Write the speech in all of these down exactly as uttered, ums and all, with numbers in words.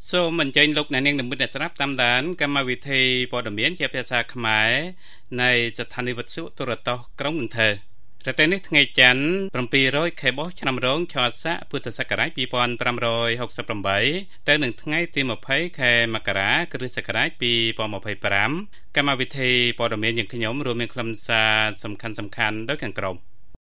សូមអញ្ជើញលោកអ្នកនាងនិមិត្តអ្នកស្ដាប់តាមដានកម្មវិធីព័ត៌មានជាភាសាខ្មែរនៃស្ថានីយ៍វិទ្យុទូរទស្សន៍ក្រុងនឹងធ្វើរយៈនេះថ្ងៃច័ន្ទbảyរយខែបោះឆ្នាំរោងឆស័កពុទ្ធសករាជtwo thousand five hundred sixty-eightទៅនឹងថ្ងៃទីtwentyខែមករាគ្រិស្តសករាជtwo thousand twenty-fiveកម្មវិធីព័ត៌មានយើងខ្ញុំរួមមានខ្លឹមសារសំខាន់សំខាន់ដូចខាងក្រោម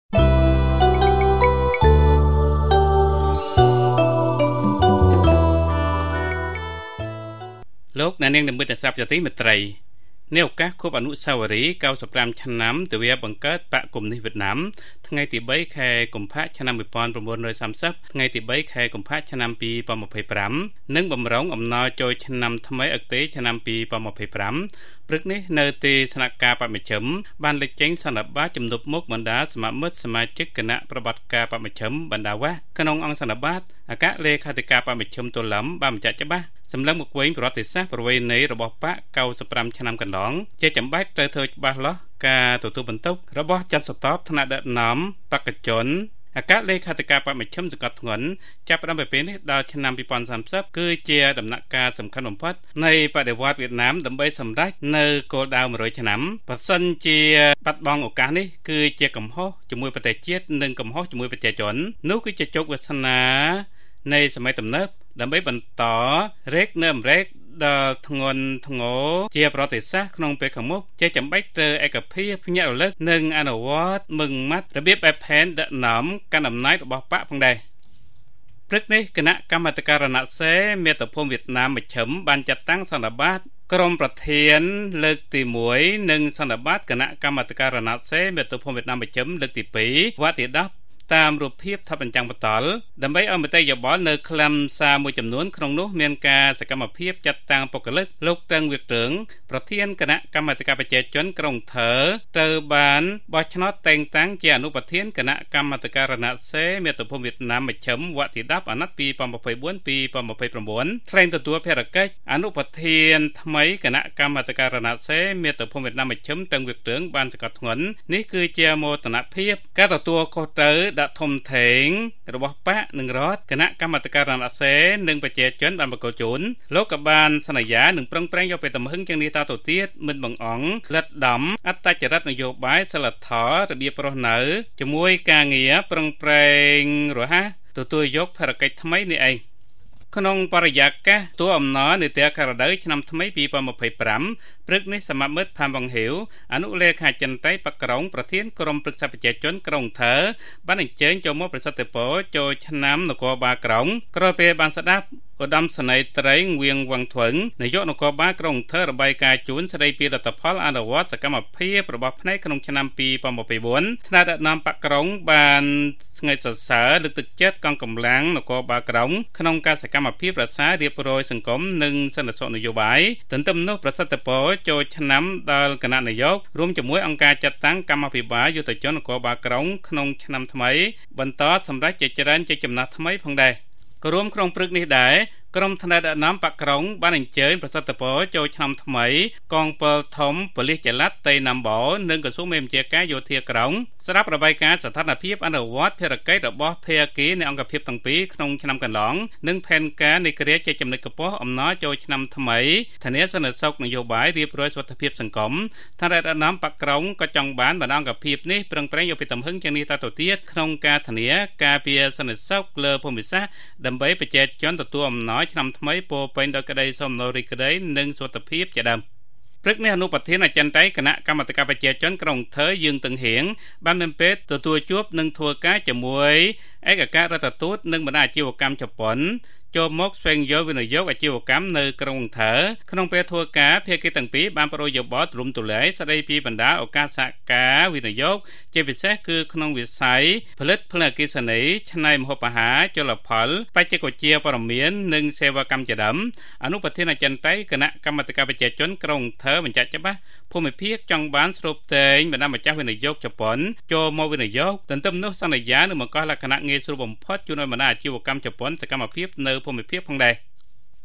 លោកអ្នកនាងនិមិត្តអ្នកស្ដាប់ជាទីមេត្រីនៅឱកាសខួបអនុស្សាវរីយ៍ninety-fiveឆ្នាំទិវាបង្កើតបកកុម្មុយនីសវៀតណាមថ្ងៃទីthreeខែកុម្ភៈឆ្នាំnineteen thirtyថ្ងៃទីthreeខែកុម្ភៈឆ្នាំtwo thousand twenty-fiveនិងបំរុងអំណរចូលឆ្នាំថ្មីអកតេឆ្នាំtwo thousand twenty-fiveព្រឹកនេះនៅទីស្នាក់ការបព្វជិមបានលេចចេញសន្និបាតជំនួបមុខបណ្ដាសមាមិត្តសមាជិកគណៈប្រតិបត្តិការបព្វជិមបណ្ដាវ៉ាក្នុងអង្គសន្និបាតអគ្គលេខាធិការបព្វជិមទូលំបានបញ្ជាក់ច្បាស់សម្លឹងមកវិញប្រវត្តិសាស្ត្រប្រវេណីរបស់បកninety-fiveឆ្នាំកន្លងជាចាំបាច់ត្រូវធ្វើច្បាស់លាស់ការទទួលបន្ទុករបស់ចន្ទសតបថ្នាក់ដឹកនាំបកជនអគ្គលេខាធិការបព្វជិមសង្កត់ធ្ងន់ចាប់ផ្ដើមពីពេលនេះដល់ឆ្នាំtwenty thirtyគឺជាដំណាក់កាលសំខាន់បំផុតនៃបដិវត្តន៍វៀតណាមដើម្បីសម្រេចនៅគោលដៅone hundredឆ្នាំបើសិនជាបាត់បង់ឱកាសនេះគឺជាកំហុសជាមួយប្រទេសជាតិនិងកំហុសជាមួយប្រជាជននោះគឺជាជោគវាសនានៃសម័យទំនើបដើម្បីបន្តរែកនៅអាមេរិកដល់ធ្ងន់ធ្ងរជាប្រតិសាសក្នុងពេលខាងមុខជាចាំបាច់ត្រូវឯកភាពភ្ញាក់រលឹកនិងអនុវត្តមឹងម៉ាត់របៀបបែបផែនដឹកនាំកាន់អំណាចរបស់បកផងដែរព្រឹកនេះគណៈកម្មាធិការរណសេរមាតុភូមិវៀតណាមមជ្ឈិមបានចាត់តាំងសន្និបាតក្រុមប្រធានលើកទីoneនិងសន្និបាតគណៈកម្មាធិការរណសេរមាតុភូមិវៀតណាមមជ្ឈិមលើកទីtwoវគ្គទីtenតាមរូបភាពថតបញ្ចាំងបន្តដើម្បីឲ្យមតិយោបល់នៅខ្លឹមសារមួយចំនួនក្នុងនោះមានការសកម្មភាពចាត់តាំងបុគ្គលិកលោកតឹងវិទ្រឿងប្រធានគណៈកម្មាធិការប្រជាជនក្រុងថើត្រូវបានបោះឆ្នោតតែងតាំងជាអនុប្រធានគណៈកម្មាធិការរណសេរមាតុភូមិវៀតណាមមជ្ឈិមវគ្គទីtenអាណត្តិtwo thousand twenty-four two thousand twenty-nineថ្លែងទទួលភារកិច្ចអនុប្រធានថ្មីគណៈកម្មាធិការរណសេរមាតុភូមិវៀតណាមមជ្ឈិមតឹងវិទ្រឿងបានសង្កត់ធ្ងន់នេះគឺជាមោទនភាពការទទួលខុសត្រូវដាក់ធំធេងរបស់បកនិងរដ្ឋគណៈកម្មាធិការរណសេរនិងប្រជាជនបានបង្កជូនលោកក៏បានសន្យានឹងប្រឹងប្រែងយកពេលទំហឹងជាងនេះតទៅទៀតមិនបង្អង់លិតដំអត្តចរិតនយោបាយសិលធម៌របៀបរស់នៅជាមួយការងារប្រឹងប្រែងរហ័សទទួលយកភារកិច្ចថ្មីនេះឯងក្នុងបរិយាកាសតួអំណរនីតិការិយឆ្នាំថ្មីtwo thousand twenty-fiveព្រឹកនេះសមាមិត្តផាំវងហៀវអនុលេខាចិនតៃបកក្រុងប្រធានក្រុមប្រឹក្សាប្រជាជនក្រុងថើបានអញ្ជើញចូលមកប្រសិទ្ធពរចូលឆ្នាំនគរបាលក្រុងក្រោយពេលបានស្ដាប់ឧត្តមសេនីយ៍ត្រីងវៀងវងធួងនាយកនគរបាលក្រុងថើរបាយការណ៍ជូនស្ដីពីលទ្ធផលអនុវត្តសកម្មភាពរបស់ផ្នែកក្នុងឆ្នាំtwo thousand twenty-fourថ្នាក់ដឹកនាំបកក្រុងបានស្ងើចសរសើរលើកទឹកចិត្តកងកម្លាំងនគរបាលក្រុងក្នុងការសកម្មភាពរក្សារៀបរយសង្គមនិងសន្តិសុខនយោបាយទន្ទឹមនោះប្រសិទ្ធពរចូលឆ្នាំដល់គណៈនាយករួមជាមួយអង្គការចាត់តាំងកម្មាភិបាលយុទ្ធជននគរបាលក្រុងក្នុងឆ្នាំថ្មីបន្តសម្រាប់ជាច្រើនជាចំណាស់ថ្មីផងដែរក៏រួមក្នុងព្រឹកនេះដែរក្រុមថ្នាក់ដឹកនាំបកក្រុងបានអញ្ជើញប្រសិទ្ធពរចូលឆ្នាំថ្មីកងពលធំប៉ូលីសចល័តតៃណាំបោនិងក្រសួងមេបញ្ជាការយោធាក្រុងស្រាប់របាយការណ៍ស្ថានភាពអនុវត្តភារកិច្ចរបស់ភាគីនៃអង្គភាពទាំងពីរក្នុងឆ្នាំកន្លងនិងផែនការនៃគ្រាជាចំណុចកពស់អំណរចូលឆ្នាំថ្មីធានាសន្តិសុខនយោបាយរៀបរយសុខភាពសង្គមថ្នាក់ដឹកនាំបកក្រុងក៏ចង់បានបណ្ដាអង្គភាពនេះប្រឹងប្រែងយកពីទំហឹងជាងនេះតទៅទៀតក្នុងការធានាការពារសន្តិសុខលើភូមិសាស្ត្រដើម្បីប្រជាជនទទួលអំណរឆ្នាំថ្មីពោពេញដោយក្តីសំណូរីក្តីនិងសុខភាពជាដើមព្រឹកនេះអនុប្រធានអចិន្ត្រៃយ៍គណៈកម្មាធិការប្រជាជនក្រុងថើយើងទឹងហៀងបានមានពេលទទួលជួបនិងធ្វើការជាមួយឯកអគ្គរដ្ឋទូតនិងបណ្ដាអាជីវកម្មជប៉ុនចូលមកស្វែងយល់វិនិយោគអាជីវកម្មនៅក្រុងថើក្នុងពេលធ្វើការភាគីទាំងពីរបានប្រយោជន៍បទរួមទូលាយស្ដីពីបណ្ដាឱកាសការវិនិយោគជាពិសេសគឺក្នុងវិស័យផលិតផលអគ្គិសនីឆ្នៃម្ហូបអាហារជលផលបច្ចេកវិទ្យាព័ត៌មាននិងសេវាកម្មជាដើមអនុប្រធានអចិន្ត្រៃយ៍គណៈកម្មាធិការប្រជាជនក្រុងថើបញ្ជាក់ច្បាស់ភូមិភាគចង់បានស្រូបតែងបណ្ដាម្ចាស់វិនិយោគជប៉ុនចូលមកវិនិយោគទន្ទឹមនោះសន្យានឹងបង្កលក្ខណៈងាយស្រួលបំផុតជួយឲ្យបណ្ដាអាជីវកម្មជប៉ុនសកម្មភាពនៅភូមិភាគផងដែរ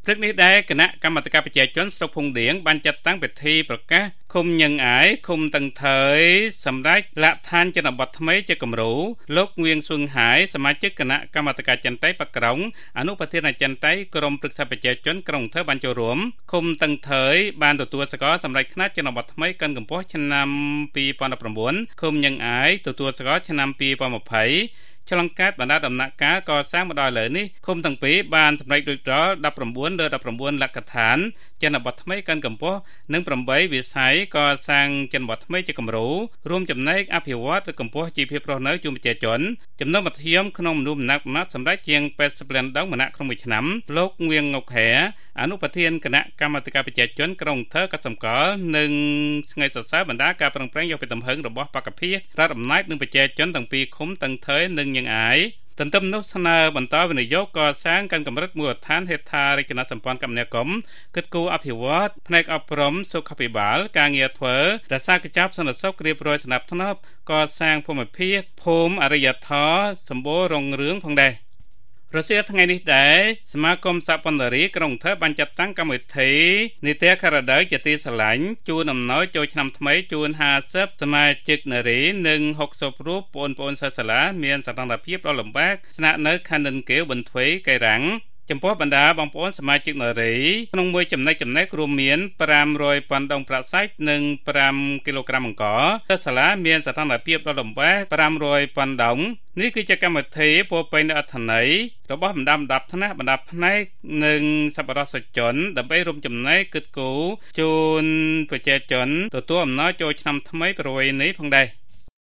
ព្រឹកនេះដែរគណៈកម្មាធិការប្រជាជនស្រុកភូងឌៀងបានចាត់តាំងពិធីប្រកាសឃុំញឹងអាយឃុំតឹងថើយសម្រាប់លក្ខឋានជនបទថ្មីជាគំរូលោកងៀងសួងហាយសមាជិកគណៈកម្មាធិការចិនតៃបក្រុងអនុប្រធានចិនតៃក្រមព្រឹក្សាប្រជាជនក្រុងថើបានចូលរួមឃុំតឹងថើយបានទទួលសកលសម្រាប់ខ្នាតជនបទថ្មីកិនកម្ពុជាឆ្នាំពីរពាន់ដប់ប្រាំបួនឃុំញឹងអាយទទួលសកលឆ្នាំពីរពាន់ម្ភៃឆ្លងកាត់បណ្ដាដំណាក់កាលកសាងមកដល់ឥឡូវនេះឃុំទាំងពីរបានសម្រេចរួចរាល់ដប់ប្រាំបួនលើដប់ប្រាំបួនលក្ខឋានជនបទថ្មីកិនកម្ពុជានិងប្រាំបីវិស័យកសាងជនបទថ្មីជាគំរូរួមចំណែកអភិវឌ្ឍកម្ពុជាជីវភាពរស់នៅជូនប្រជាជនចំណុចមធ្យមក្នុងមនុស្សម្នាក់ម្នាក់សម្រាប់ជាងแปดสิบលានដងម្នាក់ក្នុងមួយឆ្នាំលោកងៀងងុកហែអនុប្រធានគណៈកម្មាធិការប្រជាជនក្រុងថើក៏សម្គាល់និងស្ងើសរសើរបណ្ដាការប្រឹងប្រែងយកពីទំហឹងរបស់បកភិរដ្ឋអំណាចនិងប្រជាជនទាំងពីរឃុំតឹងថើយនិងញឹងអាយទន្ទឹមនោះស្នើបន្តវិនិយោគកសាងកាន់កម្រិតមូលដ្ឋានហេដ្ឋារចនាសម្ព័ន្ធគមនាគមន៍គិតគូរអភិវឌ្ឍផ្នែកអប់រំសុខាភិបាលការងារធ្វើរក្សាកិច្ចការសន្តិសុខរៀបរយស្នាប់ធ្នាប់កសាងភូមិភាគភូមិអរិយធម៌សម្បូររុងរឿងផងដែររសៀលថ្ងៃនេះដែរសមាគមសហព័ន្ធនារីក្រុងថើបានចាត់តាំងកម្មវិធីនីតិខរដូវជាទីស្រឡាញ់ជូនអំណោយចូលឆ្នាំថ្មីជូនห้าสิบសមាជិកនារីនិងหกสิบរូបបងប្អូនសិស្សសាលាមានសកម្មភាពដ៏លំបាកស្នាក់នៅខណ្ឌនិនកែវបន្ថុយកែរាំងចំពោះបណ្ដាបងប្អូនសមាជិកនារីក្នុងមួយចំណែកចំណែករួមមានប្រាំរយប៉ុនដងប្រាក់សាច់និងប្រាំគីឡូក្រាមអង្ករសិស្សសាលាមានសកម្មភាពដ៏លំបាកប្រាំរយប៉ុនដងនេះគឺជាកម្មវិធីពោពេញដោយអត្ថន័យរបស់បណ្ដាបណ្ដាថ្នាក់បណ្ដាផ្នែកនិងសប្បុរសជនដើម្បីរួមចំណែកគិតគូរជូនប្រជាជនទទួលអំណោយចូលឆ្នាំថ្មីប្រពៃណីផងដែរ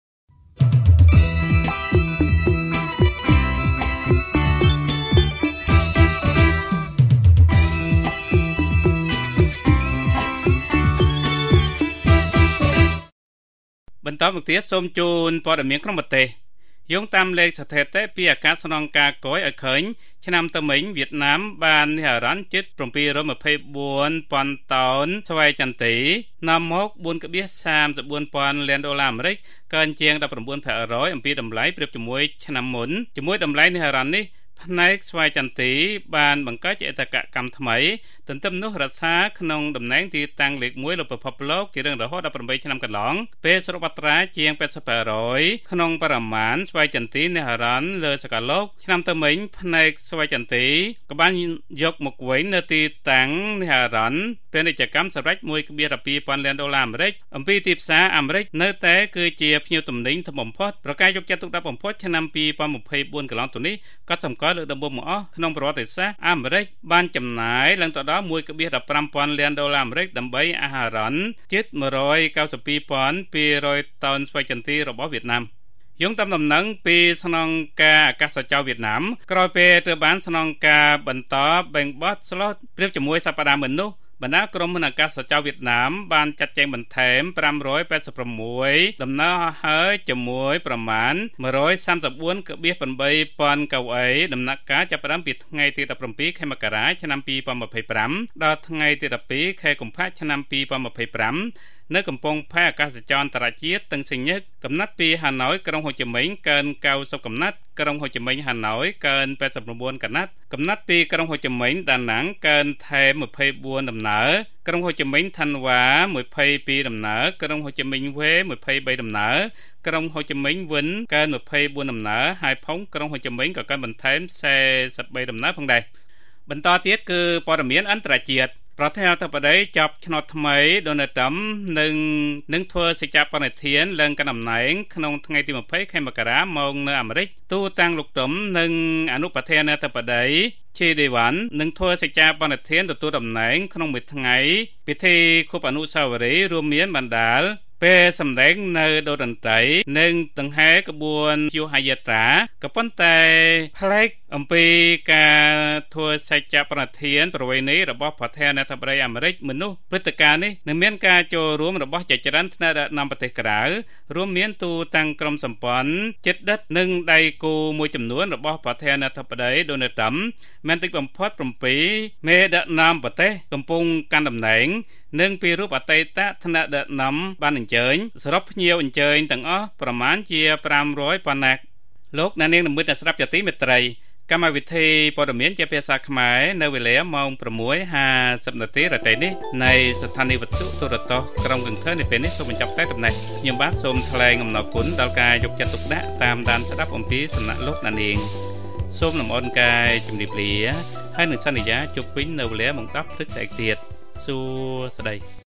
បន្តមកទៀតសូមជូនព័ត៌មានក្នុងប្រទេសយោងតាមលេខស្ថិតិពីអាកាសស្នងការគយឲ្យឃើញឆ្នាំទៅមិញវៀតណាមបានហិរញ្ញជិតbảy trăm hai mươi tưពាន់តោនស្វាយចន្ទីនាំមក bốn phẩy ba mươi tưពាន់លានដុល្លារអាមេរិកកើនជាងដប់ប្រាំបួនភាគរយ អំពីតម្លៃប្រៀបជាមួយឆ្នាំមុនជាមួយតម្លៃនេះហិរញ្ញនេះផ្នែកស្វាយចន្ទីបានបង្កើតជាអេតកកម្មថ្មីទន្ទឹមនោះរក្សាក្នុងតំណែងទីតាំងលេខមួយលើពិភពលោកជារៀងរហូតដល់8ឆ្នាំកន្លងពេលសរុបអត្រាជាងแปดสิบភាគរយក្នុងបរិមាណស្វាយចន្ទីនេះហិរញ្ញលើសកលលោកឆ្នាំទៅមិញផ្នែកស្វាយចន្ទីក៏បានយកមកវិញនៅទីតាំងនេះហិរញ្ញពាណិជ្ជកម្មសម្រាប់ មួយភាគពីរពាន់លានដុល្លារអាមេរិកអំពីទីផ្សារអាមេរិកនៅតែគឺជាភ្ញៀវទំនិញធំបំផុតប្រកាសយកចិត្តទុកដាក់បំផុតឆ្នាំពីរពាន់ยี่สิบสี่កន្លងទៅនេះក៏សម្គាល់លើកដំបូងមកអស់ក្នុងប្រវត្តិសាស្ត្រអាមេរិកបានចំណាយឡើងទៅដល់ មួយភាគពីរពាន់លានដុល្លារអាមេរិកដើម្បីអាហារនជិតmột trăm chín mươi haiពាន់ពីររយតោនស្វាយចន្ទីរបស់វៀតណាមយោងតាមដំណឹងពីស្នងការអាកាសចរវៀតណាមក្រោយពេលត្រូវបានស្នងការបន្តបែងបត់ស្លូតប្រៀបជាមួយសប្តាហ៍មុននោះបណ្ដាក្រុមហ៊ុនអាកាសចរវៀតណាមបានចាត់ចែងបន្ថែមប្រាំរយប្រាំប្រាំមួយដំណើរហើយជាមួយប្រមាណmột trăm ba mươi tưពាន់ពាន់កៅអីដំណាក់កាលចាប់ផ្ដើមពីថ្ងៃទីដប់ប្រាំពីរខែមករាឆ្នាំពីរពាន់ยี่สิบห้าដល់ថ្ងៃទីដប់ពីរខែកុម្ភៈឆ្នាំពីរពាន់ยี่สิบห้าនៅកំពង់ផែអាកាសចរអន្តរជាតិតឹងសេញឹកកំណត់ពីហាណូយក្រុងហូជីមិញកើន九十កំណត់ក្រុងហូជីមិញហាណូយកើនแปดสิบเก้าកំណត់កំណត់ពីក្រុងហូជីមិញដាណាំងកើនថែមยี่สิบสี่ដំណើរក្រុងហូជីមិញថាន់វ៉ាยี่สิบสองដំណើរក្រុងហូជីមិញវេยี่สิบสามដំណើរក្រុងហូជីមិញវិនកើនยี่สิบสี่ដំណើរហើយផុងក្រុងហូជីមិញក៏កើនបន្ថែមสี่สิบสามដំណើរផងដែរបន្តទៀតគឺព័ត៌មានអន្តរជាតិប្រធានាធិបតីចាប់ឆ្នោតថ្មីដូណាល់ត្រាំនឹងនឹងធ្វើសេចក្ដីបណិធានឡើងកាន់តំណែងក្នុងថ្ងៃទីยี่สิบខែមករាមកនៅអាមេរិកទូតាំងលោកត្រាំនិងអនុប្រធានាធិបតីជេដេវ៉ាន់នឹងធ្វើសេចក្ដីបណិធានទទួលតំណែងក្នុងមួយថ្ងៃពិធីខួបអនុស្សាវរីយ៍រួមមានបណ្ដាលពេលសម្ដែងនៅដូរតន្ត្រីនិងដង្ហែក្បួនយុហយាត្រាក៏ប៉ុន្តែផ្លែកអំពីការធ្វើសច្ចៈប្រធានប្រវេណីរបស់ប្រធានាធិបតីអាមេរិកមនុស្សព្រឹត្តិការណ៍នេះនឹងមានការចូលរួមរបស់ជាច្រើនថ្នាក់ដឹកនាំប្រទេសក្រៅរួមមានទូតាំងក្រុមសម្ព័ន្ធជិតដិតនិងដៃគូមួយចំនួនរបស់ប្រធានាធិបតីដូណាល់ត្រាំមានតិចបំផុត7មេដឹកនាំប្រទេសកំពុងកាន់តំណែងនិងពីរូបអតីតថ្នាក់ដឹកនាំបានអញ្ជើញសរុបភ្ញៀវអញ្ជើញទាំងអស់ប្រមាណជាប្រាំរយប៉ុណ្ណេះលោកអ្នកនាងនិមិត្តអ្នកស្ដាប់ជាទីមេត្រីកម្មវិធីព័ត៌មានជាភាសាខ្មែរនៅវេលាម៉ោង ប្រាំមួយហាសិប នាទីរាត្រីនេះនៃស្ថានីយ៍វិទ្យុទូរទស្សន៍ក្រុងគន្ធរនៅពេលនេះសូមបញ្ចប់តែប៉ុណ្ណេះខ្ញុំបាទសូមថ្លែងអំណរគុណដល់ការយកចិត្តទុកដាក់តាមដានស្ដាប់អំពីសំណាក់លោកអ្នកនាងសូមលំអរកាយជំរាបលាហើយនឹងសន្យាជួបវិញនៅវេលាម៉ោង ដប់ ព្រឹកស្អែកទៀតសួស្តី